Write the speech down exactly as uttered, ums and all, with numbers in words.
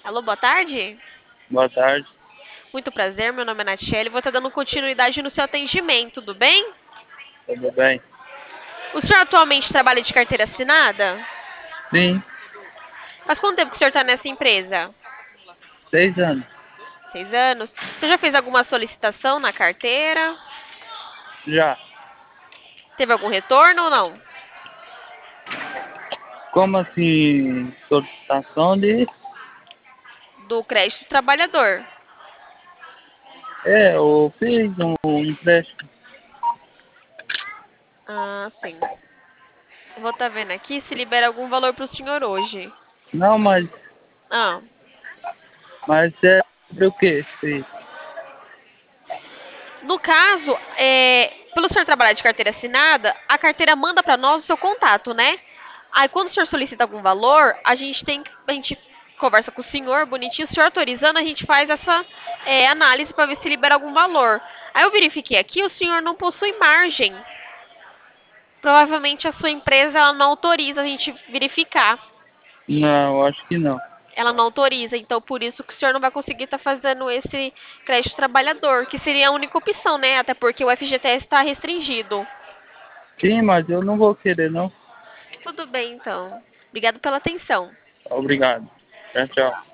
Alô, boa tarde. Boa tarde. Muito prazer, meu nome é Nathiele. Vou estar dando continuidade no seu atendimento, tudo bem? Tudo bem? O senhor atualmente trabalha de carteira assinada? Sim, Faz quanto tempo que o senhor está nessa empresa? seis anos. Seis anos. Você já fez alguma solicitação na carteira? Já. Teve algum retorno ou não? Como assim, solicitação de... Do crédito trabalhador. É, eu fiz um um empréstimo. Ah, sim. Vou estar vendo aqui se libera algum valor para o senhor hoje. Não, mas, Ah, mas é sobre o quê? Sim. no caso, é, pelo senhor trabalhar de carteira assinada, a carteira manda para nós o seu contato, né? Aí quando o senhor solicita algum valor, a gente tem que- a gente conversa com o senhor, bonitinho, o senhor autorizando, a gente faz essa é, análise para ver se libera algum valor. Aí eu verifiquei aqui, o senhor não possui margem. Provavelmente a sua empresa ela não autoriza a gente verificar. Não, acho que não. Ela não autoriza, então por isso que o senhor não vai conseguir estar fazendo esse crédito trabalhador, que seria a única opção, né? Até porque o F G T S está restringido. Sim, mas eu não vou querer, não. Tudo bem, então. Obrigado pela atenção. Obrigado. Tchau, tchau.